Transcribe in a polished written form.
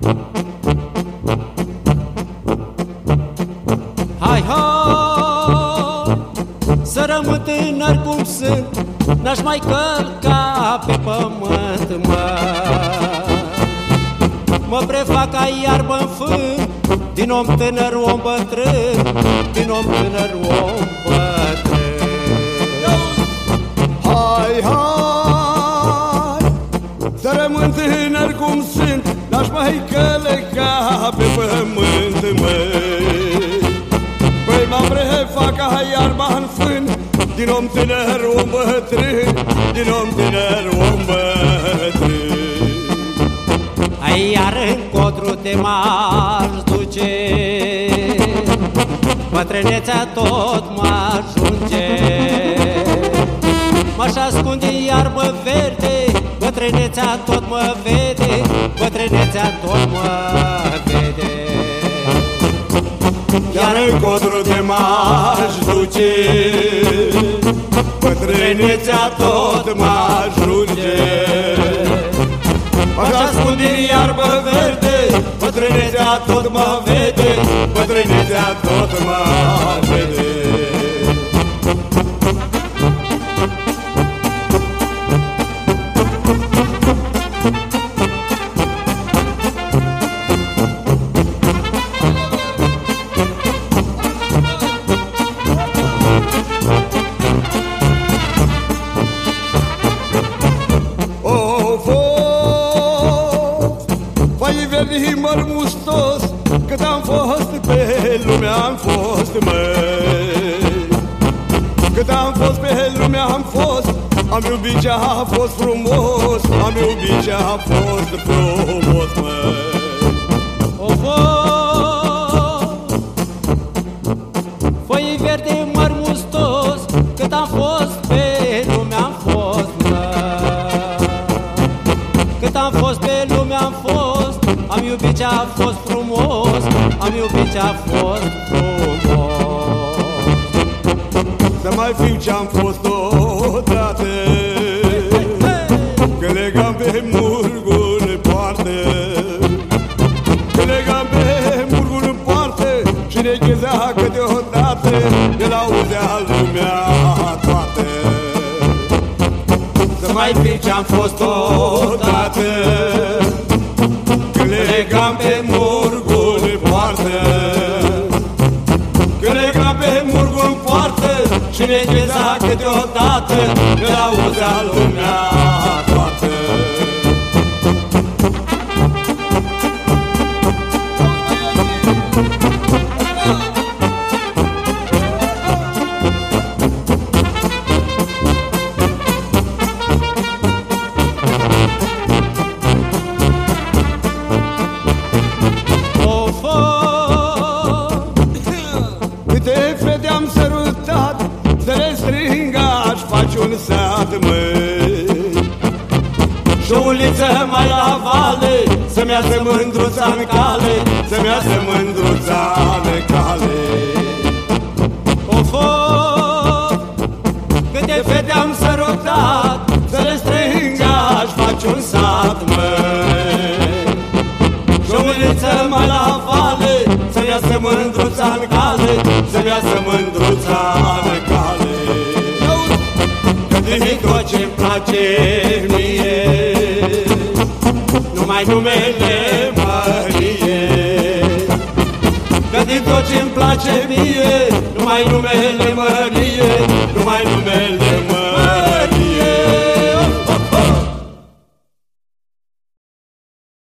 Hai, hai, să rămân tânăr cum sunt, n-aș mai călca pe pământ, mă. Mă prefac ca iarbă-n fân, din om tânăr om bătrân, din om tânăr om bătrân. Hai, hai, să rămân tânăr cum sunt, n-aș mai călca pe pământ, măi. Păi mă prefac ca iarba-n fân, din om tânăr om bătrân, din om tânăr om bătrân. Ai iar încotru te m-aș duce, bătrânețea tot m-ajunge. M-aș ascunde în iarbă verde, bătrânețea tot mă vede, bătrânețea tot mă vede. Iar încotru te m-aș duce, bătrânețea tot m-ajunge. M-aș ascunde în iarbă verde, bătrânețea tot mă vede, bătrânețea tot mă vede. Măr mustos, cât am fost pe lume am fost, măi. Cât am fost pe lume am fost, am iubit ce-a fost frumos, am iubit ce-a fost frumos, măi. O foi verde măr mustos, cât am fost pe lume am fost, măi. Cât am fost pe lume am fost, am iubit ce-a fost frumos, am iubit ce-a fost frumos. Să mai fiu ce-am fost odată, că legam pe murgul în poartă, că legam pe murgul în poartă și ne chezea câteodată, de la auzea lumea toată. Să mai fiu ce-am fost odată, legam pe murgul în poartă, că legam pe murgul în poartă și ne cheza câteodată, că l-auzea lumea toată. Un sat, măi, și o uliță mai la vale, să-mi iasă mândruța-n cale, să-mi iasă mândruța-n cale. Câte fete am sărutat, să le strâng, aș face un sat, măi. Și o uliță mai la vale, să-mi iasă mândruța-n cale, să-mi iasă mândruța-n cale. Din tot ce-mi place mie, numai numele Mărie. Că din tot ce-mi place mie, numai numele Mărie.